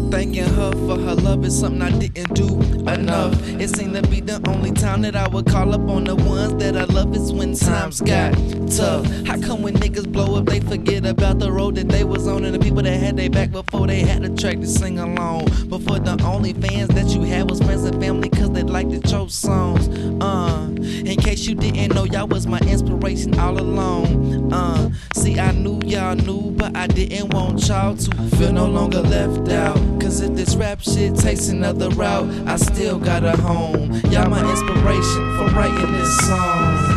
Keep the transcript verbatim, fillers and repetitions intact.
thanking her for her love is something I didn't do enough. It seemed to be the only time that I would call up on the ones that I love is when times got tough. How come when niggas blow up, they forget about the road that they was on and the people that had their back before they had a track to sing along? Before the only fans that you had was friends and family cause they liked your songs. Uh, in case you didn't know, y'all was my inspiration all along. Uh, see, I knew y'all knew, but I didn't want y'all to feel no longer left out. Cause if this rap shit takes another route, I still got a home. Y'all my inspiration for writing this song.